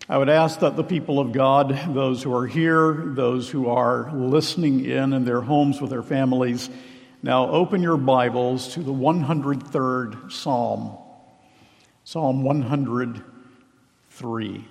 I would ask that the people of God, those who are here, those who are listening in their homes with their families, now open your Bibles to the 103rd Psalm, Psalm 103.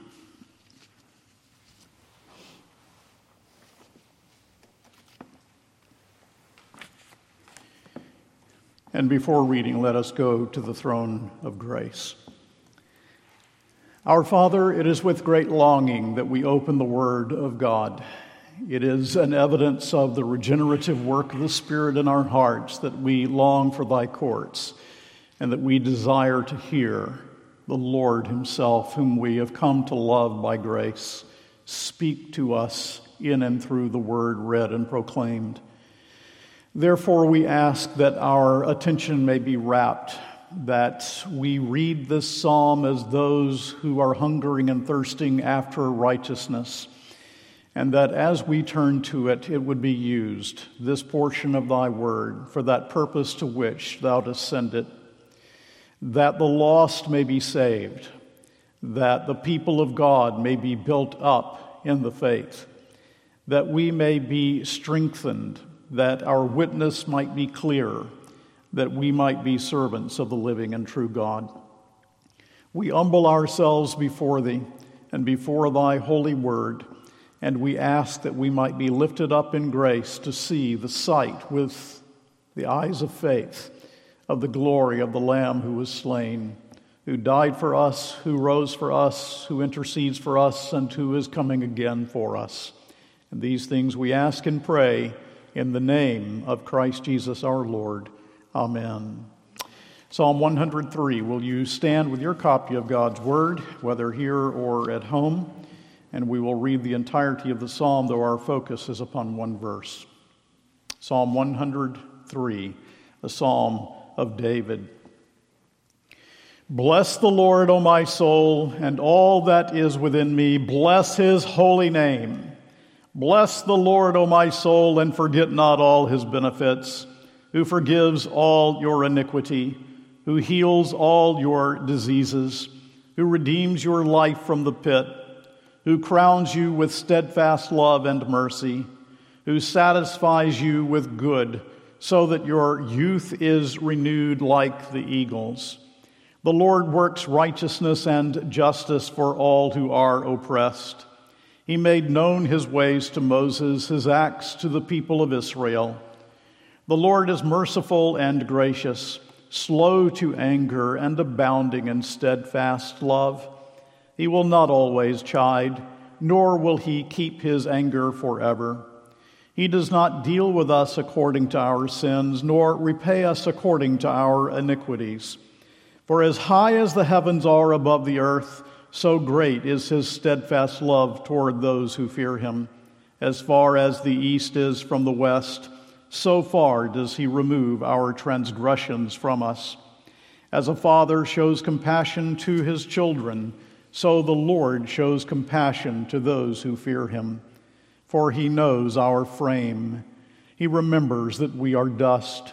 And before reading, let us go to the throne of grace. Our Father, it is with great longing that we open the Word of God. It is an evidence of the regenerative work of the Spirit in our hearts that we long for thy courts and that we desire to hear the Lord himself, whom we have come to love by grace, speak to us in and through the Word read and proclaimed. Therefore, we ask that our attention may be rapt, that we read this psalm as those who are hungering and thirsting after righteousness, and that as we turn to it, it would be used, this portion of thy word, for that purpose to which thou dost send it, that the lost may be saved, that the people of God may be built up in the faith, that we may be strengthened, that our witness might be clear, that we might be servants of the living and true God. We humble ourselves before thee and before thy holy word, and we ask that we might be lifted up in grace to see the sight with the eyes of faith of the glory of the Lamb who was slain, who died for us, who rose for us, who intercedes for us, and who is coming again for us. And these things we ask and pray in the name of Christ Jesus our Lord. Amen. Psalm 103. Will you stand with your copy of God's Word, whether here or at home? And we will read the entirety of the psalm, though our focus is upon one verse. Psalm 103, a psalm of David. Bless the Lord, O my soul, and all that is within me. Bless his holy name. Bless the Lord, O my soul, and forget not all his benefits, who forgives all your iniquity, who heals all your diseases, who redeems your life from the pit, who crowns you with steadfast love and mercy, who satisfies you with good, so that your youth is renewed like the eagles. The Lord works righteousness and justice for all who are oppressed. He made known his ways to Moses, his acts to the people of Israel. The Lord is merciful and gracious, slow to anger and abounding in steadfast love. He will not always chide, nor will he keep his anger forever. He does not deal with us according to our sins, nor repay us according to our iniquities. For as high as the heavens are above the earth, so great is his steadfast love toward those who fear him. As far as the east is from the west, so far does he remove our transgressions from us. As a father shows compassion to his children, so the Lord shows compassion to those who fear him. For he knows our frame. He remembers that we are dust.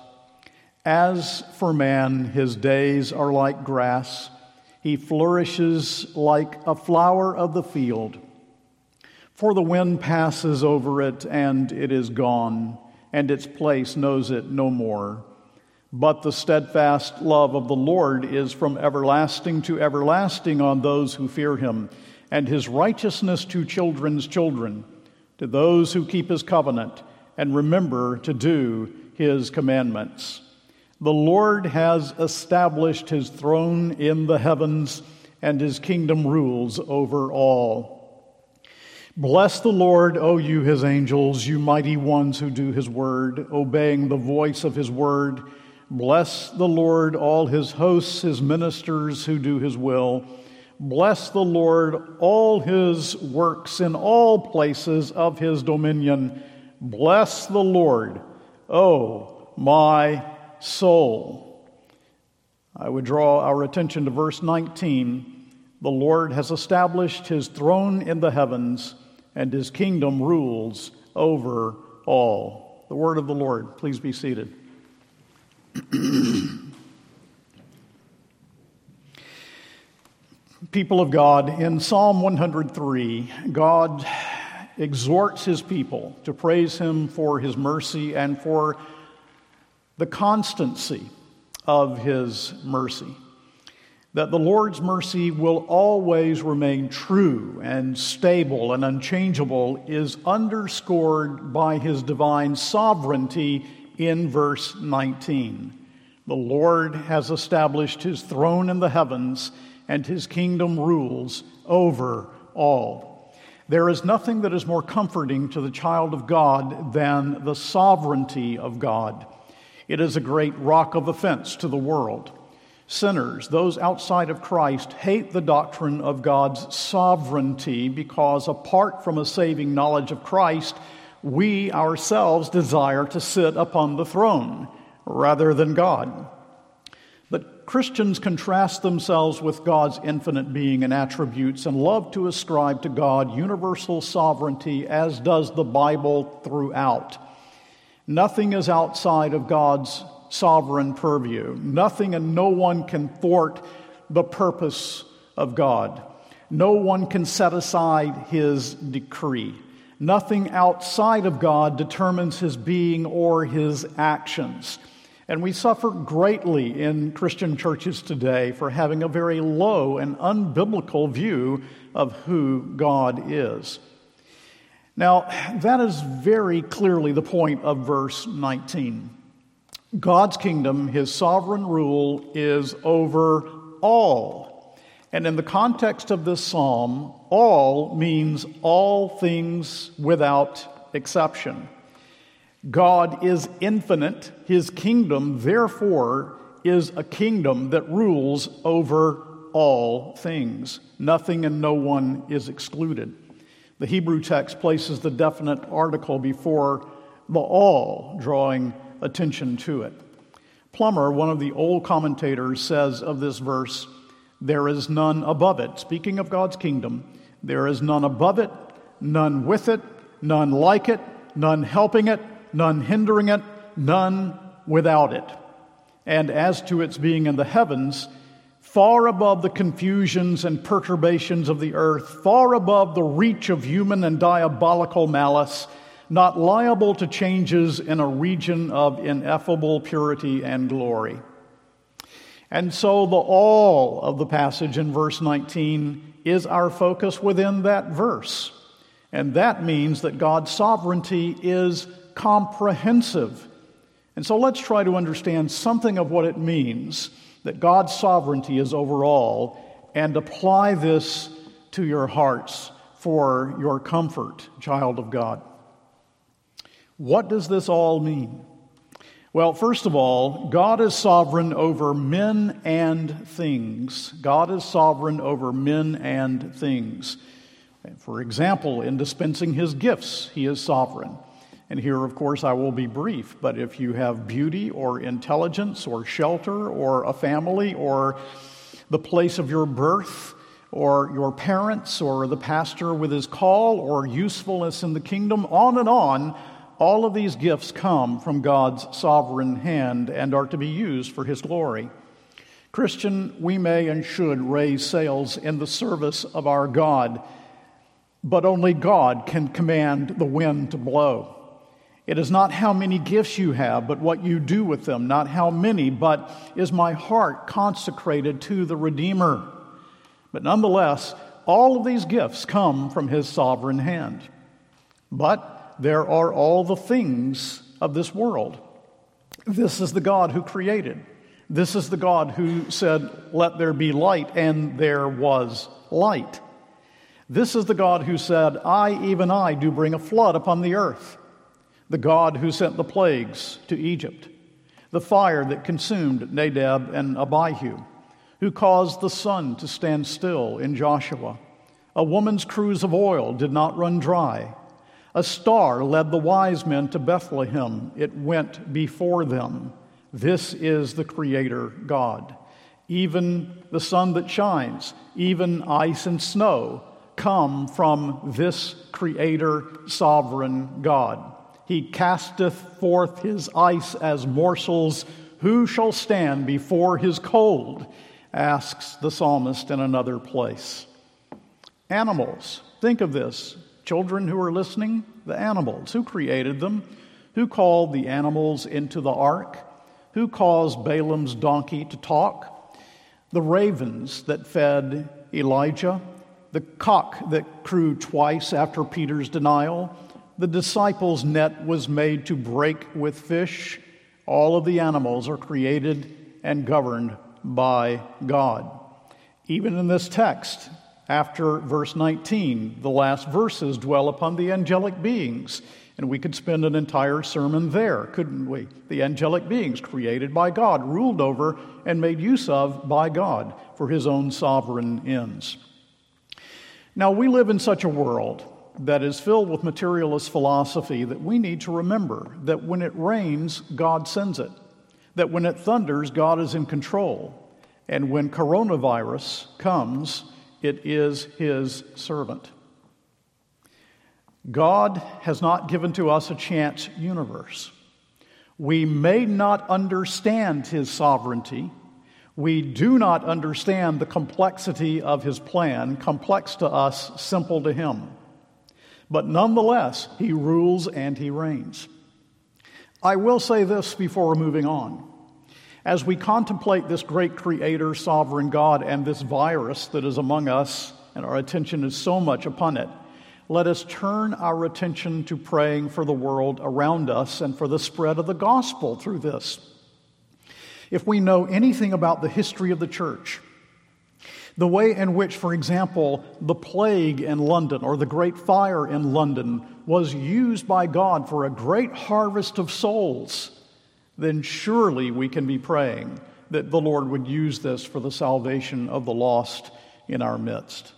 As for man, his days are like grass. He flourishes like a flower of the field. For the wind passes over it, and it is gone, and its place knows it no more. But the steadfast love of the Lord is from everlasting to everlasting on those who fear him, and his righteousness to children's children, to those who keep his covenant and remember to do his commandments. The Lord has established his throne in the heavens, and his kingdom rules over all. Bless the Lord, O you his angels, you mighty ones who do his word, obeying the voice of his word. Bless the Lord, all his hosts, his ministers who do his will. Bless the Lord, all his works in all places of his dominion. Bless the Lord, O my soul. I would draw our attention to verse 19. The Lord has established his throne in the heavens, and his kingdom rules over all. The word of the Lord. Please be seated. People of God, in Psalm 103, God exhorts his people to praise him for his mercy and for the constancy of his mercy. That the Lord's mercy will always remain true and stable and unchangeable is underscored by his divine sovereignty in verse 19. The Lord has established his throne in the heavens, and his kingdom rules over all. There is nothing that is more comforting to the child of God than the sovereignty of God. It is a great rock of offense to the world. Sinners, those outside of Christ, hate the doctrine of God's sovereignty because apart from a saving knowledge of Christ, we ourselves desire to sit upon the throne rather than God. But Christians contrast themselves with God's infinite being and attributes and love to ascribe to God universal sovereignty, as does the Bible throughout. Nothing is outside of God's sovereign purview. Nothing and no one can thwart the purpose of God. No one can set aside his decree. Nothing outside of God determines his being or his actions. And we suffer greatly in Christian churches today for having a very low and unbiblical view of who God is. Now, that is very clearly the point of verse 19. God's kingdom, his sovereign rule, is over all. And in the context of this psalm, all means all things without exception. God is infinite. His kingdom, therefore, is a kingdom that rules over all things. Nothing and no one is excluded. The Hebrew text places the definite article before the all, drawing attention to it. Plummer, one of the old commentators, says of this verse, "There is none above it." Speaking of God's kingdom, there is none above it, none with it, none like it, none helping it, none hindering it, none without it. And as to its being in the heavens, far above the confusions and perturbations of the earth, far above the reach of human and diabolical malice, not liable to changes in a region of ineffable purity and glory. And so the all of the passage in verse 19 is our focus within that verse. And that means that God's sovereignty is comprehensive. And so let's try to understand something of what it means that God's sovereignty is over all, and apply this to your hearts for your comfort, child of God. What does this all mean? Well, first of all, God is sovereign over men and things. God is sovereign over men and things. For example, in dispensing his gifts, he is sovereign. And here, of course, I will be brief, but if you have beauty or intelligence or shelter or a family or the place of your birth or your parents or the pastor with his call or usefulness in the kingdom, on and on, all of these gifts come from God's sovereign hand and are to be used for his glory. Christian, we may and should raise sails in the service of our God, but only God can command the wind to blow. It is not how many gifts you have, but what you do with them. Not how many, but is my heart consecrated to the Redeemer? But nonetheless, all of these gifts come from his sovereign hand. But there are all the things of this world. This is the God who created. This is the God who said, "Let there be light," and there was light. This is the God who said, "I, even I, do bring a flood upon the earth." The God who sent the plagues to Egypt, the fire that consumed Nadab and Abihu, who caused the sun to stand still in Joshua. A woman's cruse of oil did not run dry. A star led the wise men to Bethlehem. It went before them. This is the Creator God. Even the sun that shines, even ice and snow, come from this Creator, sovereign God. He casteth forth his ice as morsels. Who shall stand before his cold? asks the psalmist in another place. Animals, think of this. Children who are listening, the animals. Who created them? Who called the animals into the ark? Who caused Balaam's donkey to talk? The ravens that fed Elijah? The cock that crew twice after Peter's denial? The disciples' net was made to break with fish. All of the animals are created and governed by God. Even in this text, after verse 19, the last verses dwell upon the angelic beings. And we could spend an entire sermon there, couldn't we? The angelic beings created by God, ruled over and made use of by God for his own sovereign ends. Now, we live in such a world that is filled with materialist philosophy that we need to remember that when it rains, God sends it. That when it thunders, God is in control. And when coronavirus comes, it is his servant. God has not given to us a chance universe. We may not understand his sovereignty. We do not understand the complexity of his plan, complex to us, simple to him. But nonetheless, he rules and he reigns. I will say this before moving on. As we contemplate this great creator, sovereign God, and this virus that is among us, and our attention is so much upon it, let us turn our attention to praying for the world around us and for the spread of the gospel through this. If we know anything about the history of the church, the way in which, for example, the plague in London or the Great Fire in London was used by God for a great harvest of souls, then surely we can be praying that the Lord would use this for the salvation of the lost in our midst.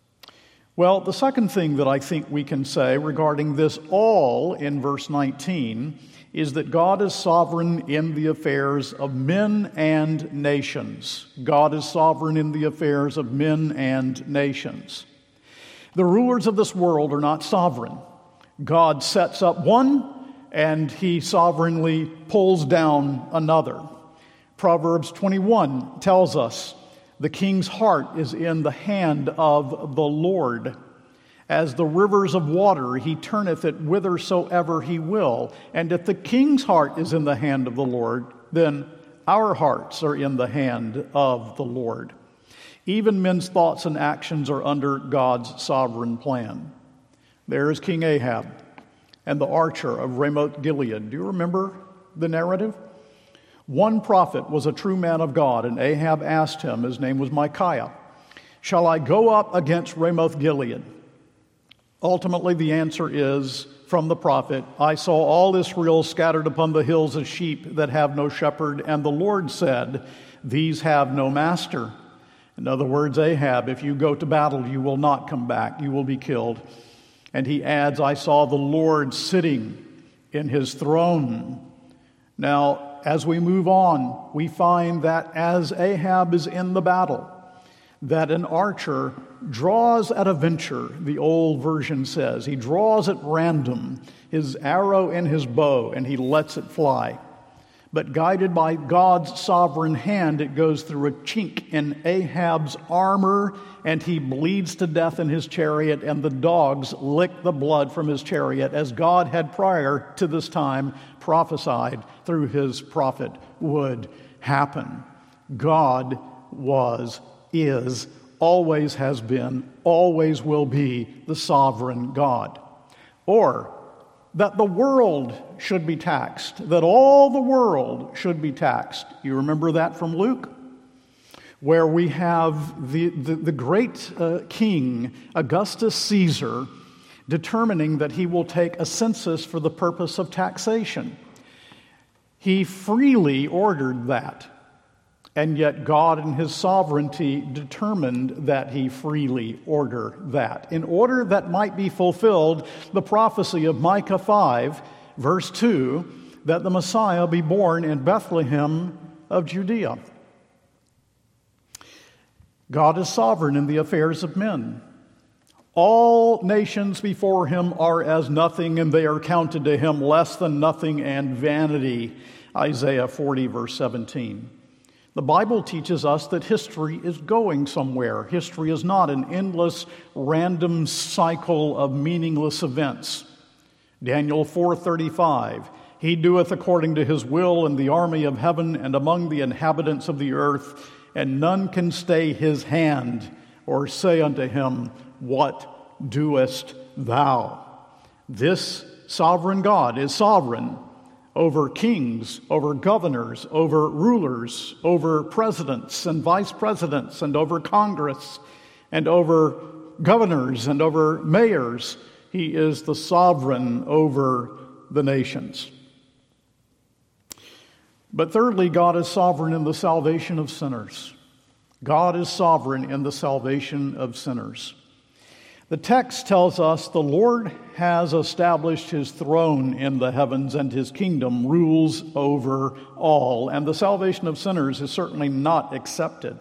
Well, the second thing that I think we can say regarding this all in verse 19 is that God is sovereign in the affairs of men and nations. God is sovereign in the affairs of men and nations. The rulers of this world are not sovereign. God sets up one and he sovereignly pulls down another. Proverbs 21 tells us, the king's heart is in the hand of the Lord. As the rivers of water, he turneth it whithersoever he will. And if the king's heart is in the hand of the Lord, then our hearts are in the hand of the Lord. Even men's thoughts and actions are under God's sovereign plan. There is King Ahab and the archer of Ramoth Gilead. Do you remember the narrative? One prophet was a true man of God, and Ahab asked him, his name was Micaiah, shall I go up against Ramoth Gilead? Ultimately, the answer is from the prophet, I saw all Israel scattered upon the hills as sheep that have no shepherd, and the Lord said, these have no master. In other words, Ahab, if you go to battle, you will not come back. You will be killed. And he adds, I saw the Lord sitting in his throne. Now, as we move on, we find that as Ahab is in the battle, that an archer draws at a venture, the old version says. He draws at random his arrow and his bow, and he lets it fly. But guided by God's sovereign hand, it goes through a chink in Ahab's armor, and he bleeds to death in his chariot, and the dogs lick the blood from his chariot, as God had prior to this time prophesied through his prophet would happen. God is, always has been, always will be the sovereign God. Or that the world should be taxed, that all the world should be taxed. You remember that from Luke? Where we have the great king, Augustus Caesar, determining that he will take a census for the purpose of taxation. He freely ordered that, and yet God in his sovereignty determined that he freely order that. In order that might be fulfilled the prophecy of Micah 5, verse 2, that the Messiah be born in Bethlehem of Judea. God is sovereign in the affairs of men. All nations before him are as nothing, and they are counted to him less than nothing and vanity. Isaiah 40, verse 17. The Bible teaches us that history is going somewhere. History is not an endless, random cycle of meaningless events. Daniel 4:35, He doeth according to his will in the army of heaven and among the inhabitants of the earth, and none can stay his hand or say unto him, What doest thou? This sovereign God is sovereign over kings, over governors, over rulers, over presidents and vice presidents, and over Congress, and over governors, and over mayors. He is the sovereign over the nations. But thirdly, God is sovereign in the salvation of sinners. God is sovereign in the salvation of sinners. The text tells us the Lord has established his throne in the heavens, and his kingdom rules over all, and the salvation of sinners is certainly not accepted.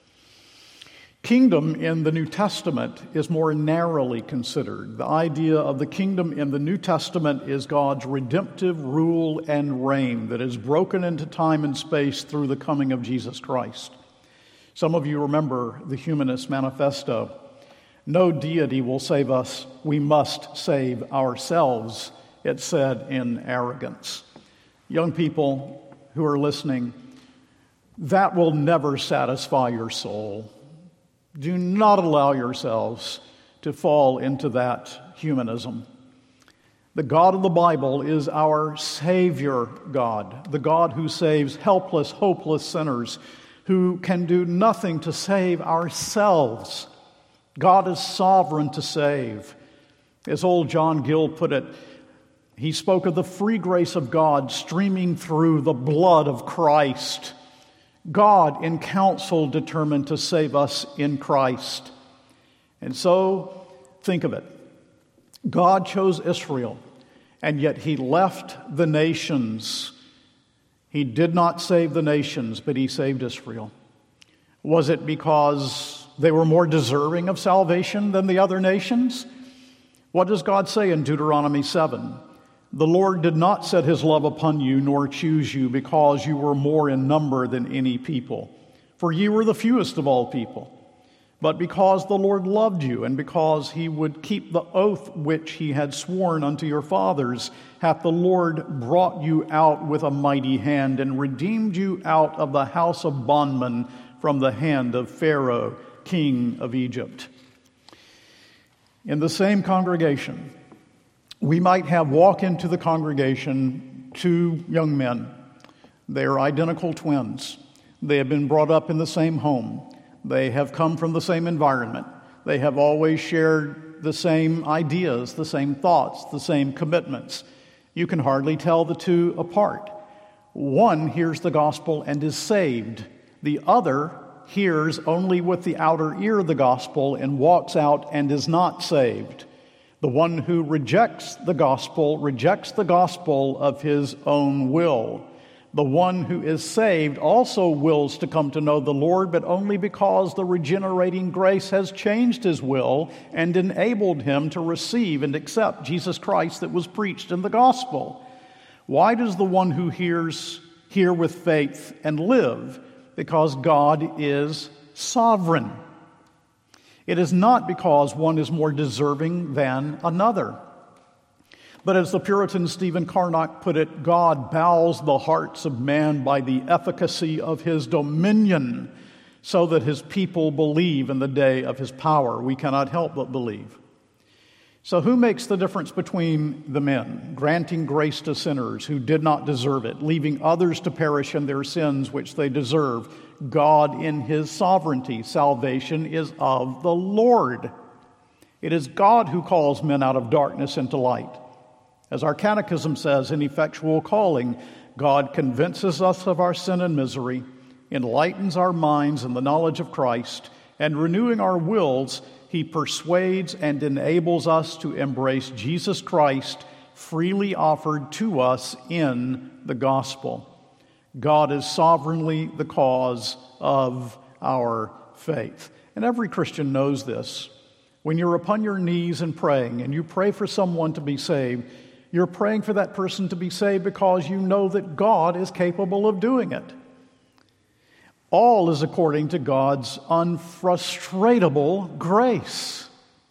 Kingdom in the New Testament is more narrowly considered. The idea of the kingdom in the New Testament is God's redemptive rule and reign that is broken into time and space through the coming of Jesus Christ. Some of you remember the Humanist Manifesto. No deity will save us. We must save ourselves, it said in arrogance. Young people who are listening, that will never satisfy your soul. Do not allow yourselves to fall into that humanism. The God of the Bible is our Savior God, the God who saves helpless, hopeless sinners who can do nothing to save ourselves. God is sovereign to save. As old John Gill put it, he spoke of the free grace of God streaming through the blood of Christ. God in counsel determined to save us in Christ. And so, think of it. God chose Israel, and yet he left the nations. He did not save the nations, but he saved Israel. Was it because they were more deserving of salvation than the other nations? What does God say in Deuteronomy 7? The Lord did not set his love upon you, nor choose you, because you were more in number than any people. For ye were the fewest of all people. But because the Lord loved you, and because he would keep the oath which he had sworn unto your fathers, hath the Lord brought you out with a mighty hand, and redeemed you out of the house of bondmen, from the hand of Pharaoh, king of Egypt. In the same congregation, we might have walk into the congregation two young men. They are identical twins. They have been brought up in the same home. They have come from the same environment. They have always shared the same ideas, the same thoughts, the same commitments. You can hardly tell the two apart. One hears the gospel and is saved. The other hears only with the outer ear the gospel and walks out and is not saved. The one who rejects the gospel of his own will. The one who is saved also wills to come to know the Lord, but only because the regenerating grace has changed his will and enabled him to receive and accept Jesus Christ that was preached in the gospel. Why does the one who hears hear with faith and live? Because God is sovereign. It is not because one is more deserving than another. But as the Puritan Stephen Carnock put it, God bows the hearts of man by the efficacy of his dominion, so that his people believe in the day of his power. We cannot help but believe. So who makes the difference between the men, granting grace to sinners who did not deserve it, leaving others to perish in their sins which they deserve? God in his sovereignty. Salvation is of the Lord. It is God who calls men out of darkness into light. As our catechism says, in effectual calling, God convinces us of our sin and misery, enlightens our minds in the knowledge of Christ, and renewing our wills, he persuades and enables us to embrace Jesus Christ, freely offered to us in the gospel. God is sovereignly the cause of our faith. And every Christian knows this. When you're upon your knees and praying, and you pray for someone to be saved, you're praying for that person to be saved because you know that God is capable of doing it. All is according to God's unfrustratable grace.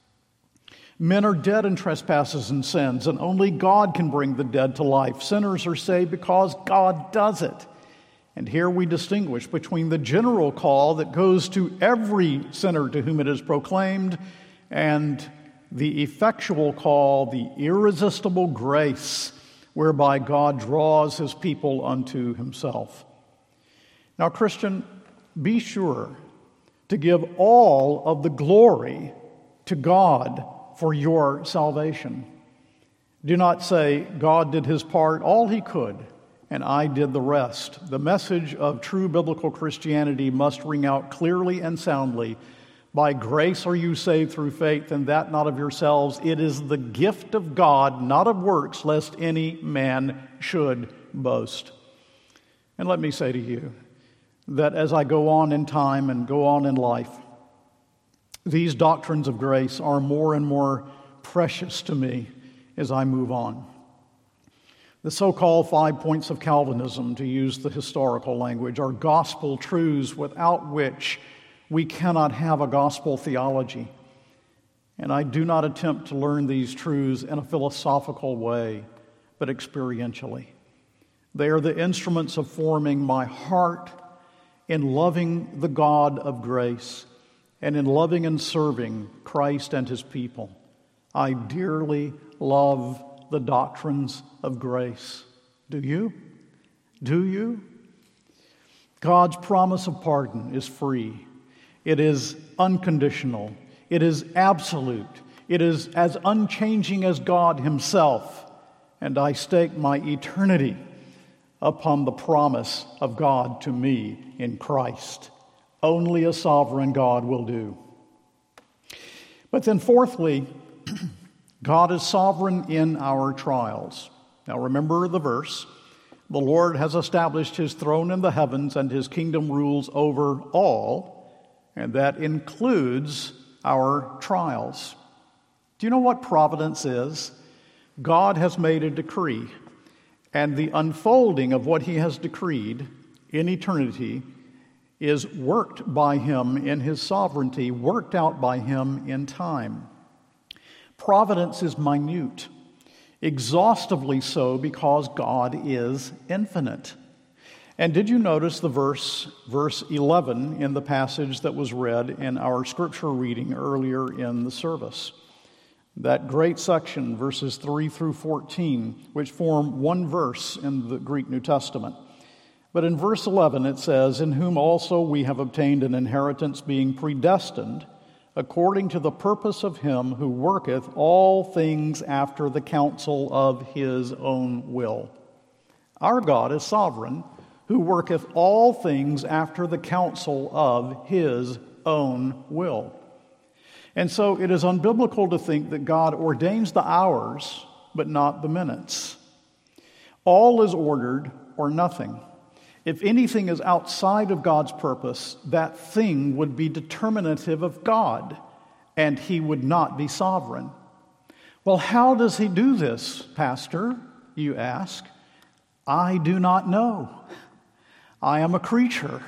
Men are dead in trespasses and sins, and only God can bring the dead to life. Sinners are saved because God does it. And here we distinguish between the general call that goes to every sinner to whom it is proclaimed and the effectual call, the irresistible grace whereby God draws his people unto himself. Now, Christian, be sure to give all of the glory to God for your salvation. Do not say, God did his part, all he could, and I did the rest. The message of true biblical Christianity must ring out clearly and soundly. By grace are you saved through faith, and that not of yourselves. It is the gift of God, not of works, lest any man should boast. And let me say to you that as I go on in time and go on in life, these doctrines of grace are more and more precious to me as I move on. The so-called 5 points of Calvinism, to use the historical language, are gospel truths without which we cannot have a gospel theology. And I do not attempt to learn these truths in a philosophical way, but experientially. They are the instruments of forming my heart in loving the God of grace and in loving and serving Christ and his people. I dearly love the doctrines of grace. Do you? Do you? God's promise of pardon is free. It is unconditional. It is absolute. It is as unchanging as God himself. And I stake my eternity upon the promise of God to me in Christ. Only a sovereign God will do. But then fourthly, God is sovereign in our trials. Now remember the verse. The Lord has established his throne in the heavens, and his kingdom rules over all, and that includes our trials. Do you know what providence is? God has made a decree, and the unfolding of what he has decreed in eternity is worked by him in his sovereignty, worked out by him in time. Providence is minute, exhaustively so because God is infinite. And did you notice the verse 11 in the passage that was read in our scripture reading earlier in the service? That great section, verses 3 through 14, which form one verse in the Greek New Testament. But in verse 11 it says, "In whom also we have obtained an inheritance, being predestined, according to the purpose of him who worketh all things after the counsel of his own will." Our God is sovereign, who worketh all things after the counsel of his own will. And so it is unbiblical to think that God ordains the hours, but not the minutes. All is ordered or nothing. If anything is outside of God's purpose, that thing would be determinative of God, and he would not be sovereign. Well, how does he do this, Pastor? You ask. I do not know. I am a creature,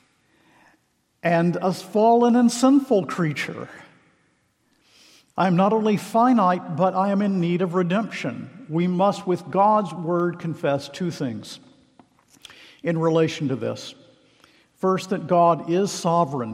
and a fallen and sinful creature. I am not only finite, but I am in need of redemption. We must, with God's word, confess two things in relation to this. First, that God is sovereign.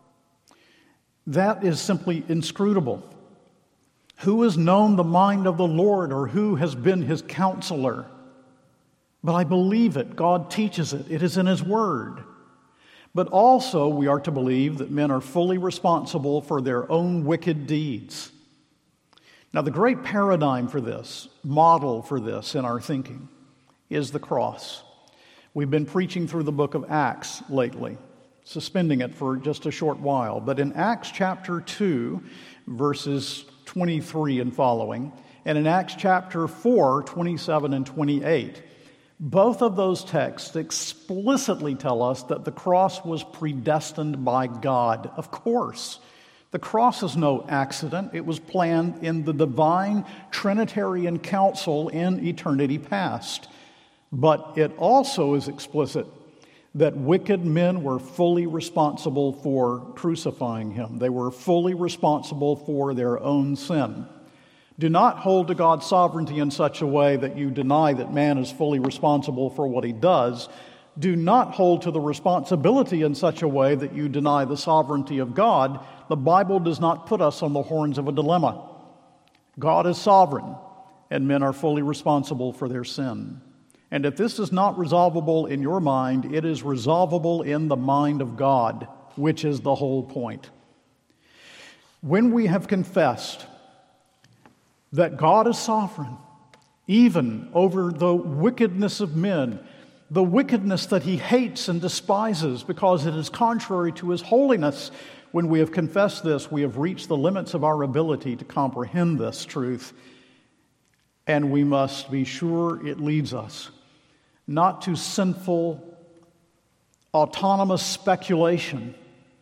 That is simply inscrutable. Who has known the mind of the Lord, or who has been his counselor? But I believe it. God teaches it. It is in his word. But also we are to believe that men are fully responsible for their own wicked deeds. Now, the great paradigm for this, model for this in our thinking, is the cross. We've been preaching through the book of Acts lately, suspending it for just a short while. But in Acts chapter 2, verses 23 and following, and in Acts chapter 4, 27 and 28, both of those texts explicitly tell us that the cross was predestined by God. Of course, the cross is no accident. It was planned in the divine Trinitarian counsel in eternity past. But it also is explicit that wicked men were fully responsible for crucifying him. They were fully responsible for their own sin. Do not hold to God's sovereignty in such a way that you deny that man is fully responsible for what he does. Do not hold to the responsibility in such a way that you deny the sovereignty of God. The Bible does not put us on the horns of a dilemma. God is sovereign, and men are fully responsible for their sin. And if this is not resolvable in your mind, it is resolvable in the mind of God, which is the whole point. When we have confessed that God is sovereign, even over the wickedness of men, the wickedness that he hates and despises because it is contrary to his holiness, when we have confessed this, we have reached the limits of our ability to comprehend this truth, and we must be sure it leads us not to sinful, autonomous speculation,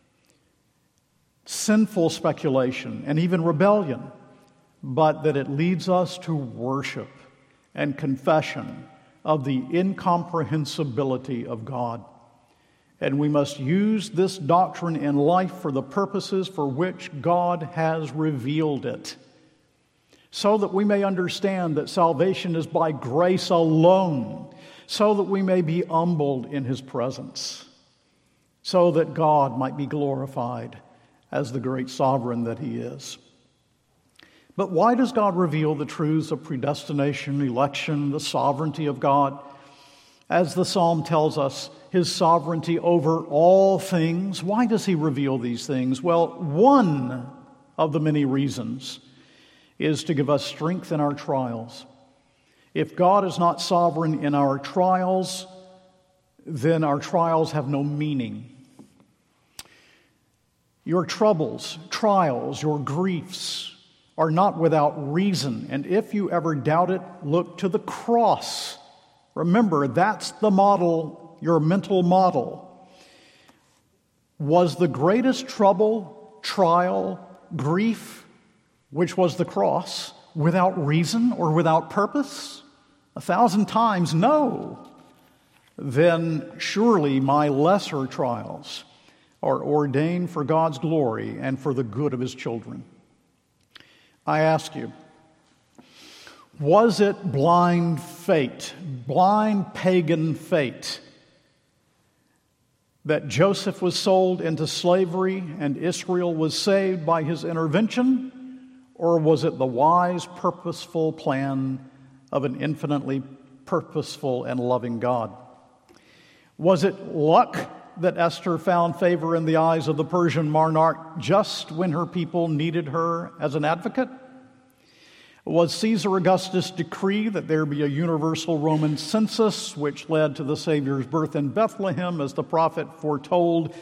and even rebellion, but that it leads us to worship and confession of the incomprehensibility of God. And we must use this doctrine in life for the purposes for which God has revealed it, so that we may understand that salvation is by grace alone, so that we may be humbled in his presence, so that God might be glorified as the great sovereign that he is. But why does God reveal the truths of predestination, election, the sovereignty of God? As the psalm tells us, his sovereignty over all things. Why does he reveal these things? Well, one of the many reasons is to give us strength in our trials. If God is not sovereign in our trials, then our trials have no meaning. Your troubles, trials, your griefs are not without reason. And if you ever doubt it, look to the cross. Remember, that's the model, your mental model. Was the greatest trouble, trial, grief, which was the cross, without reason or without purpose? 1,000 times no. Then surely my lesser trials are ordained for God's glory and for the good of his children. I ask you, was it blind fate, blind pagan fate, that Joseph was sold into slavery and Israel was saved by his intervention? Or was it the wise, purposeful plan of an infinitely purposeful and loving God? Was it luck that Esther found favor in the eyes of the Persian monarch just when her people needed her as an advocate? Was Caesar Augustus' decree that there be a universal Roman census, which led to the Savior's birth in Bethlehem, as the prophet foretold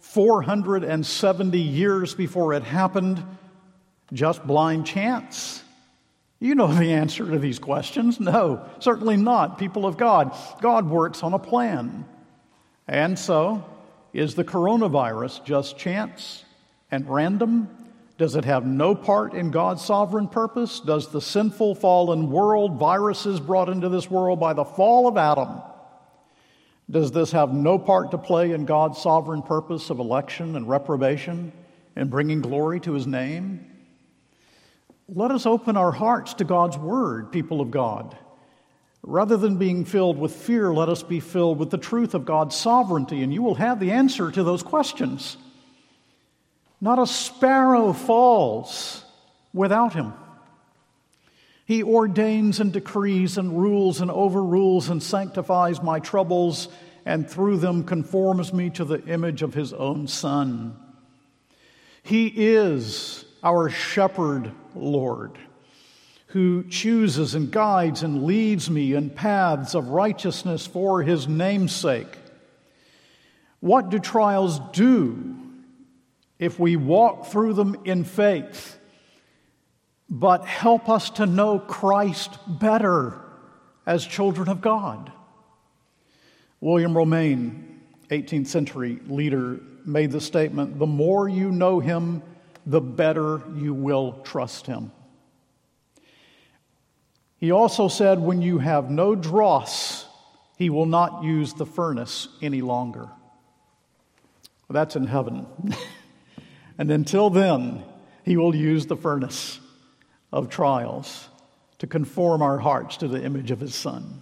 470 years before it happened, just blind chance? You know the answer to these questions. No, certainly not, people of God. God works on a plan. And so, is the coronavirus just chance and random? Does it have no part in God's sovereign purpose? Does the sinful fallen world, viruses brought into this world by the fall of Adam, does this have no part to play in God's sovereign purpose of election and reprobation and bringing glory to his name? Let us open our hearts to God's word, people of God. Rather than being filled with fear, let us be filled with the truth of God's sovereignty, and you will have the answer to those questions. Not a sparrow falls without him. He ordains and decrees and rules and overrules and sanctifies my troubles, and through them conforms me to the image of his own Son. He is our shepherd Lord, who chooses and guides and leads me in paths of righteousness for his name's sake. What do trials do if we walk through them in faith, but help us to know Christ better as children of God? William Romaine, 18th century leader, made the statement, "The more you know him, the better you will trust him." He also said, when you have no dross He will not use the furnace any longer. Well, that's in heaven. And until then, He will use the furnace of trials to conform our hearts to the image of His Son.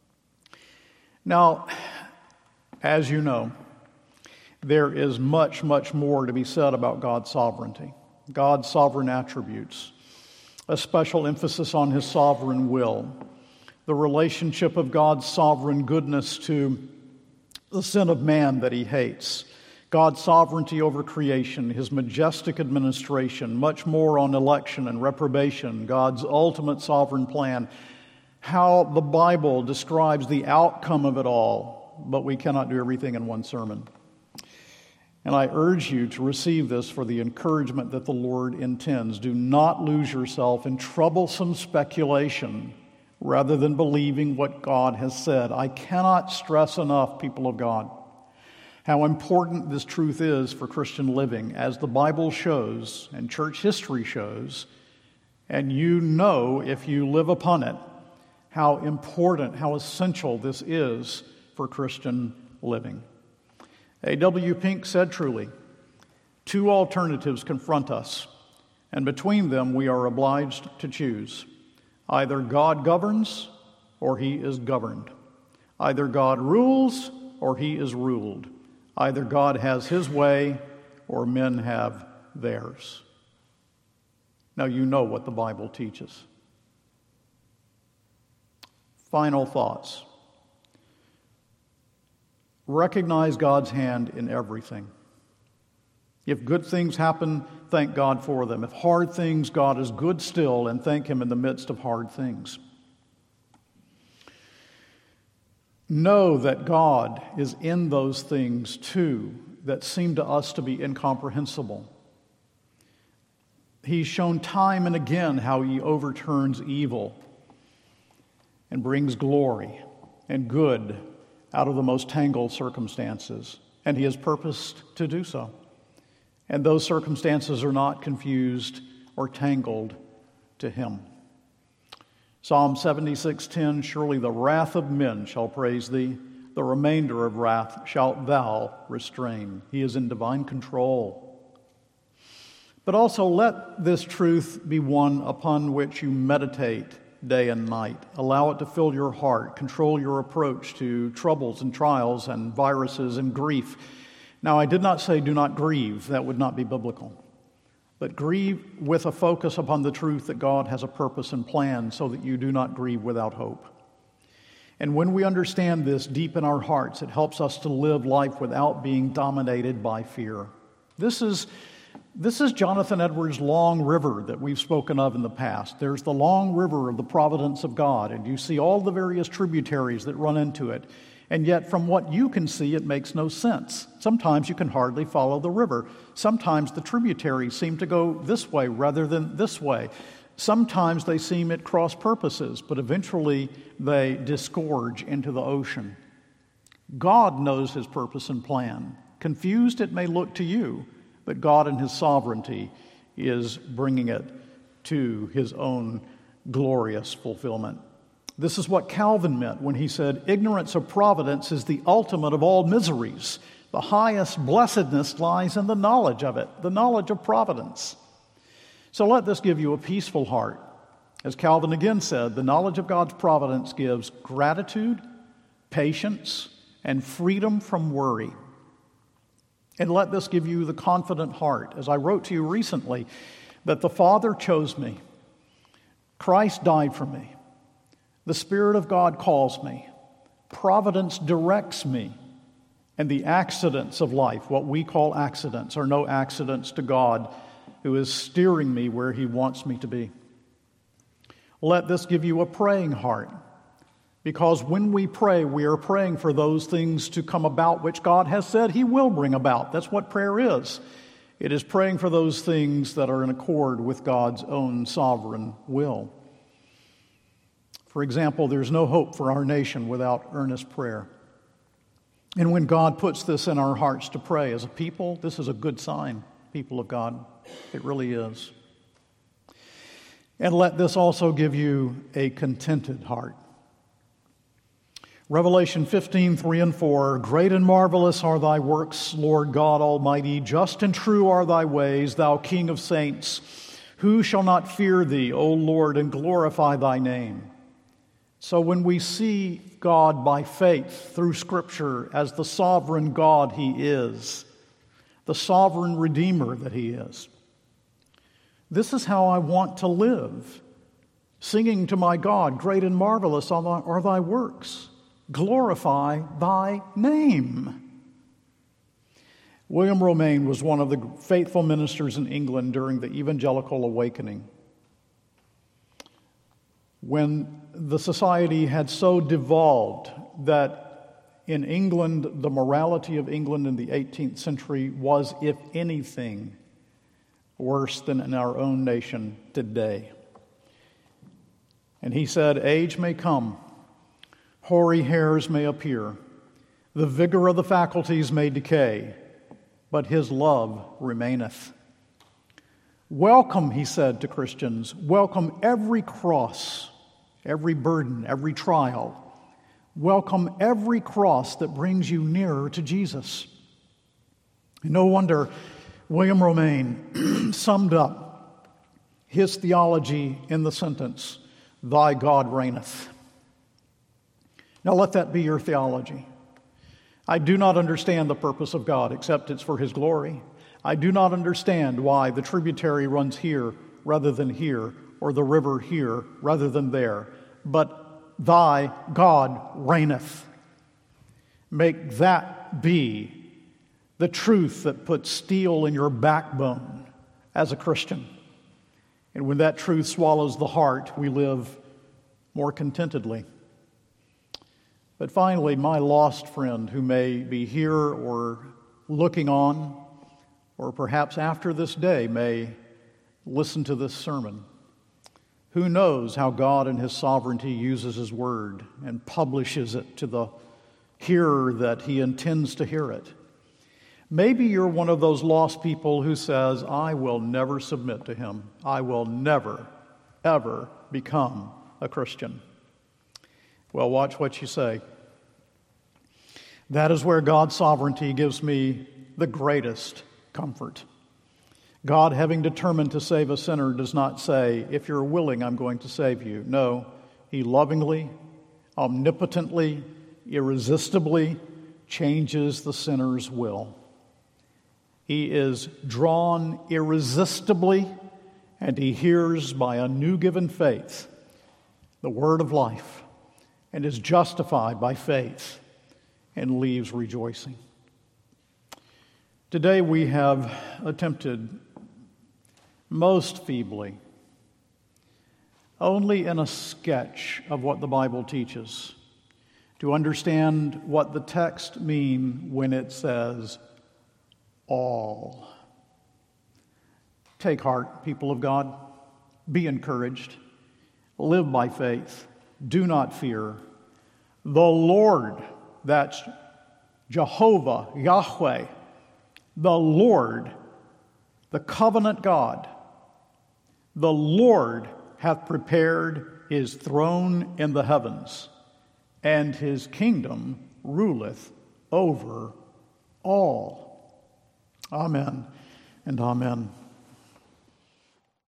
Now, as you know, there is much, much more to be said about God's sovereignty, God's sovereign attributes, a special emphasis on His sovereign will, the relationship of God's sovereign goodness to the sin of man that He hates, God's sovereignty over creation, His majestic administration, much more on election and reprobation, God's ultimate sovereign plan, how the Bible describes the outcome of it all, but we cannot do everything in one sermon. And I urge you to receive this for the encouragement that the Lord intends. Do not lose yourself in troublesome speculation rather than believing what God has said. I cannot stress enough, people of God, how important this truth is for Christian living, as the Bible shows and church history shows, and you know if you live upon it, how important, how essential this is for Christian living. A.W. Pink said truly, two alternatives confront us, and between them we are obliged to choose. Either God governs or He is governed. Either God rules or He is ruled. Either God has His way or men have theirs. Now you know what the Bible teaches. Final thoughts. Recognize God's hand in everything. If good things happen, thank God for them. If hard things, God is good still, and thank Him in the midst of hard things. Know that God is in those things too that seem to us to be incomprehensible. He's shown time and again how He overturns evil and brings glory and good out of the most tangled circumstances, and He has purposed to do so. And those circumstances are not confused or tangled to Him. Psalm 76:10, surely the wrath of men shall praise Thee, the remainder of wrath shalt Thou restrain. He is in divine control. But also let this truth be one upon which you meditate day and night. Allow it to fill your heart, control your approach to troubles and trials and viruses and grief. Now, I did not say do not grieve. That would not be biblical. But grieve with a focus upon the truth that God has a purpose and plan so that you do not grieve without hope. And when we understand this deep in our hearts, it helps us to live life without being dominated by fear. This is Jonathan Edwards' long river that we've spoken of in the past. There's the long river of the providence of God, and you see all the various tributaries that run into it. And yet, from what you can see, it makes no sense. Sometimes you can hardly follow the river. Sometimes the tributaries seem to go this way rather than this way. Sometimes they seem at cross purposes, but eventually they disgorge into the ocean. God knows His purpose and plan. Confused it may look to you, but God in His sovereignty is bringing it to His own glorious fulfillment. This is what Calvin meant when he said, ignorance of providence is the ultimate of all miseries. The highest blessedness lies in the knowledge of it, the knowledge of providence. So let this give you a peaceful heart. As Calvin again said, the knowledge of God's providence gives gratitude, patience, and freedom from worry. And let this give you the confident heart, as I wrote to you recently, that the Father chose me. Christ died for me. The Spirit of God calls me. Providence directs me. And the accidents of life, what we call accidents, are no accidents to God, who is steering me where He wants me to be. Let this give you a praying heart, because when we pray, we are praying for those things to come about which God has said He will bring about. That's what prayer is. It is praying for those things that are in accord with God's own sovereign will. For example, there's no hope for our nation without earnest prayer. And when God puts this in our hearts to pray as a people, this is a good sign, people of God. It really is. And let this also give you a contented heart. Revelation 15:3 and 4, great and marvelous are thy works, Lord God Almighty. Just and true are thy ways, thou King of saints. Who shall not fear thee, O Lord, and glorify thy name? So when we see God by faith through Scripture as the sovereign God he is, the sovereign Redeemer that he is, this is how I want to live, singing to my God, great and marvelous are thy works. Glorify thy name. William Romaine was one of the faithful ministers in England during the Evangelical Awakening, when the society had so devolved that in England, the morality of England in the 18th century was, if anything, worse than in our own nation today. And he said, age may come, hoary hairs may appear, the vigor of the faculties may decay, but his love remaineth. Welcome, he said to Christians, welcome every cross, every burden, every trial. Welcome every cross that brings you nearer to Jesus. No wonder William Romaine summed up his theology in the sentence, thy God reigneth. Now let that be your theology. I do not understand the purpose of God except it's for his glory. I do not understand why the tributary runs here rather than here, or the river here rather than there. But thy God reigneth. Make that be the truth that puts steel in your backbone as a Christian. And when that truth swallows the heart, we live more contentedly. But finally, my lost friend who may be here or looking on, or perhaps after this day may listen to this sermon. Who knows how God in his sovereignty uses his word and publishes it to the hearer that he intends to hear it. Maybe you're one of those lost people who says, I will never submit to him. I will never, ever become a Christian. Well, watch what you say. That is where God's sovereignty gives me the greatest comfort. God, having determined to save a sinner, does not say, if you're willing, I'm going to save you. No, he lovingly, omnipotently, irresistibly changes the sinner's will. He is drawn irresistibly, and he hears by a new given faith the word of life, and is justified by faith and leaves rejoicing. Today we have attempted most feebly, only in a sketch of what the Bible teaches, to understand what the text means when it says all. Take heart, people of God. Be encouraged. Live by faith. Do not fear. The Lord, that's Jehovah, Yahweh, the Lord, the covenant God, the Lord hath prepared his throne in the heavens, and his kingdom ruleth over all. Amen and amen.